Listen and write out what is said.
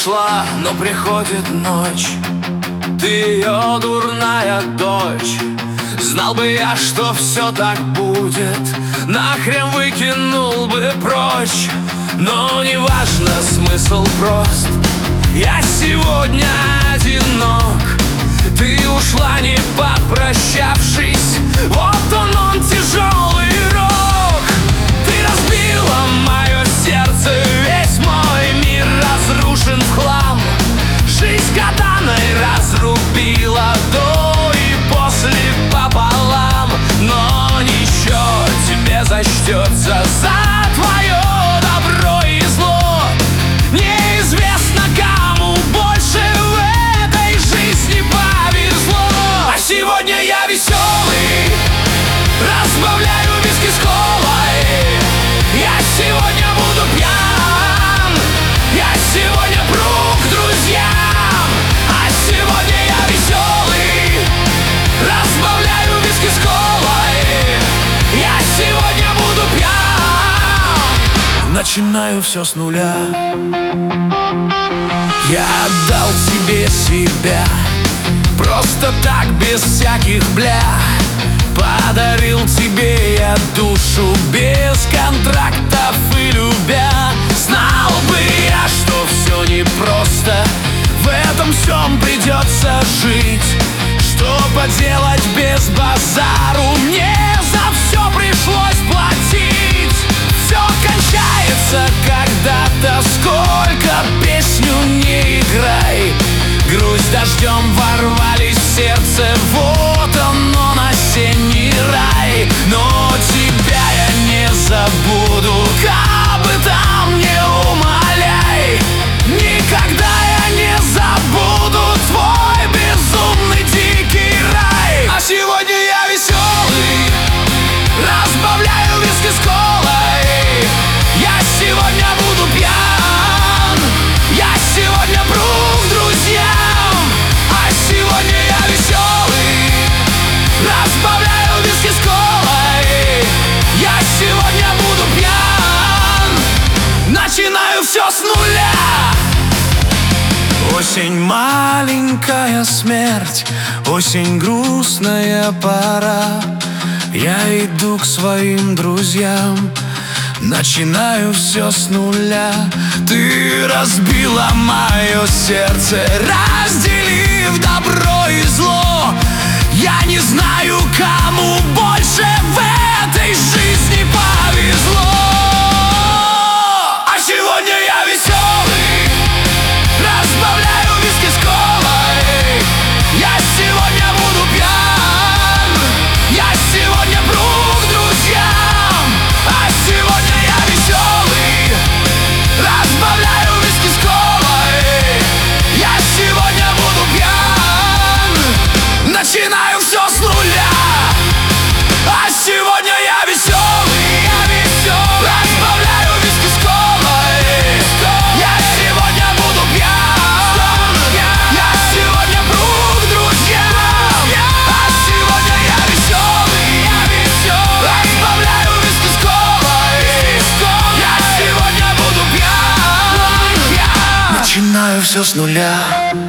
ушла, но приходит ночь. Ты ее дурная дочь. Знал бы я, что все так будет, нахрен выкинул бы прочь. Но неважно, смысл прост. Я сегодня одинок. Ты ушла, не попрощавшись. Вот он тяжелый рок. Ты разбила мое сердце, весь мой мир разрушен в хлам. Жизнь катаной разрубила до и после пополам. Но ничего, тебе зачтется за твое добро и зло. Неизвестно, кому больше в этой жизни повезло. А сегодня я веселый, разбавляю виски с колой. Я сегодня буду пьян, я сегодня пру к друзьям. А сегодня я веселый, разбавляю виски с колой. Я сегодня буду пьян. Начинаю все с нуля. Я отдал тебе себя, просто так, без всяких бля. Подарил тебе я душу, без контрактов и любя. Знал бы я, что все непросто, в этом всем придется жить. Что поделать без базару, мне за все пришлось платить. Все кончается когда-то, сколько песню не играй. Грусть дождем ворвались в сердце, вот он осенний рай. Но тебя я не забуду, как бы там не умоляй. Никогда я не забуду твой безумный дикий рай. А сегодня я веселый, разбавляю виски с колой. Я сегодня буду пьян, я сегодня пру к друзьям. А сегодня я веселый, разбавляю виски с колой. Я сегодня буду пьян, начинаю все с нуля. Осень, маленькая смерть, осень, грустная пора. Я иду к своим друзьям, начинаю все с нуля. Ты разбила мое сердце, разделив добро и зло. Я не знаю, кому больше в этой жизни повезло. А сегодня я веселый, разбавляю виски с колой. Я сегодня буду пьян, я сегодня пру к друзьям. А сегодня я веселый, разбавляю виски с колой. Я сегодня буду пьян, начинаю все с нуля. А сегодня я веселый, разбавляю виски с колой. Я сегодня буду пьян, я сегодня пру к друзьям. А сегодня я веселый, разбавляю виски с колой. Я сегодня буду пьян, начинаю все с нуля.